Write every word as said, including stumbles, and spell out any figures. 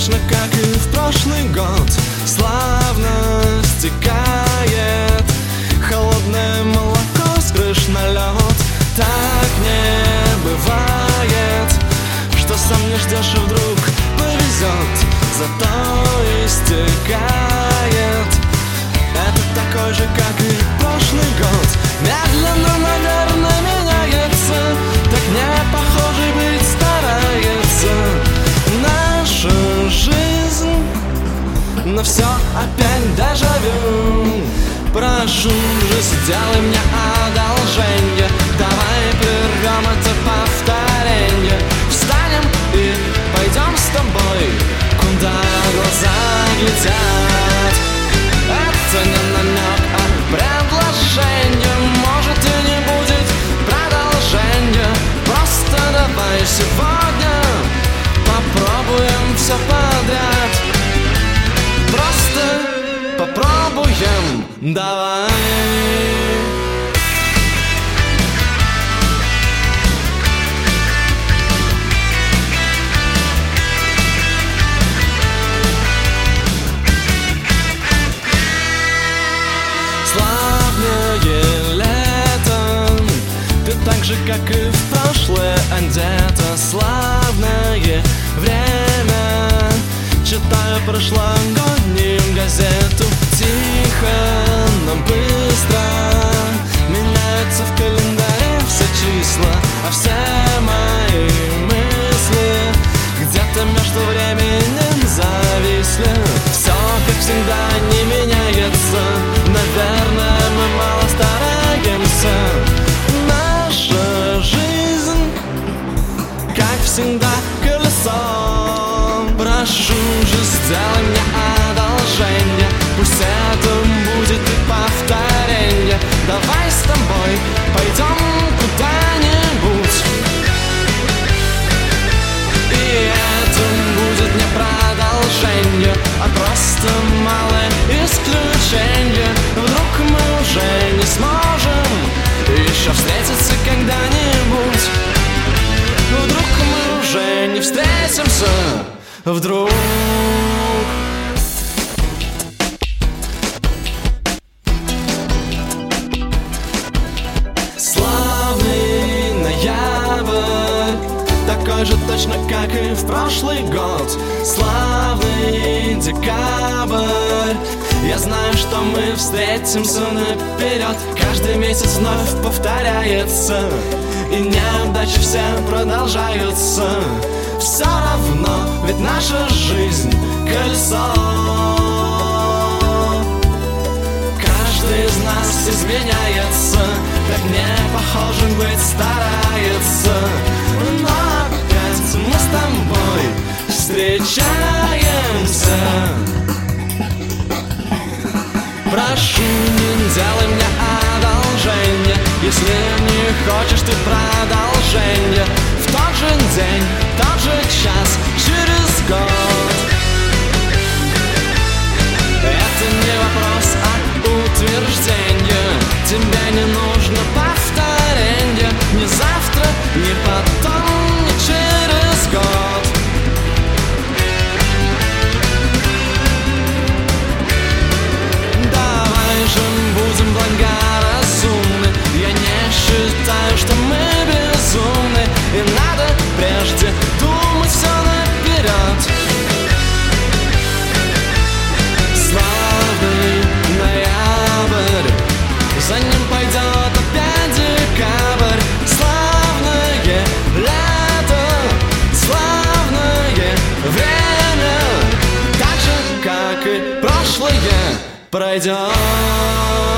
точно как и в прошлый год, славно стекает холодное молоко с крыш на лед. Так не бывает, что сам не ждешь и вдруг повезет, зато истекает. Это такой же, как и прошлый год, медленно, наверное, меняется, так не похоже быть старается. Наша жизнь, но все опять дежавю. Прошу же, сделай мне одолжение, давай прервем это повторение. Встанем и пойдем с тобой, куда глаза глядят. Это не намек, а предложение, может и не будет продолжения. Просто давай сегодня попробуем все подряд. Просто попробуем, давай. Славное лето, ты так же, как и в прошлое одета. Славное время, читаю прошлогоднюю газету. Тихо, но быстро меняются в календаре все числа, а все мои мысли где-то между временем зависли. Все, как всегда, не меняется, наверное, мы мало стараемся. Наша жизнь, как всегда, колесо. Прошу же, сделай мне одолжение, пусть это будет и повторение. Давай с тобой пойдем куда-нибудь, и это будет не продолжение, а просто малое исключение. Вдруг мы уже не сможем еще встретиться когда-нибудь. Вдруг мы уже не встретимся. Вдруг. Славный ноябрь, такой же точно, как и в прошлый год. Славный декабрь, я знаю, что мы встретимся наперед. Каждый месяц вновь повторяется, и неудачи все продолжаются. Все равно, ведь наша жизнь — колесо. Каждый из нас изменяется, так не похоже быть старается. Но опять мы с тобой встречаемся. Прошу, не делай мне одолжение, если не хочешь ты продолжения. В тот же день, тот же час, через год. Это не вопрос, а утверждение. Тебе не нужно повторение, ни завтра, ни потом, ни через год. Давай же будем благоразумны, я не считаю, что мы безумны, и надо прежде думать все наперед. Славный ноябрь, за ним пойдет опять декабрь. Славное лето, славное время, так же, как и прошлое, пройдет.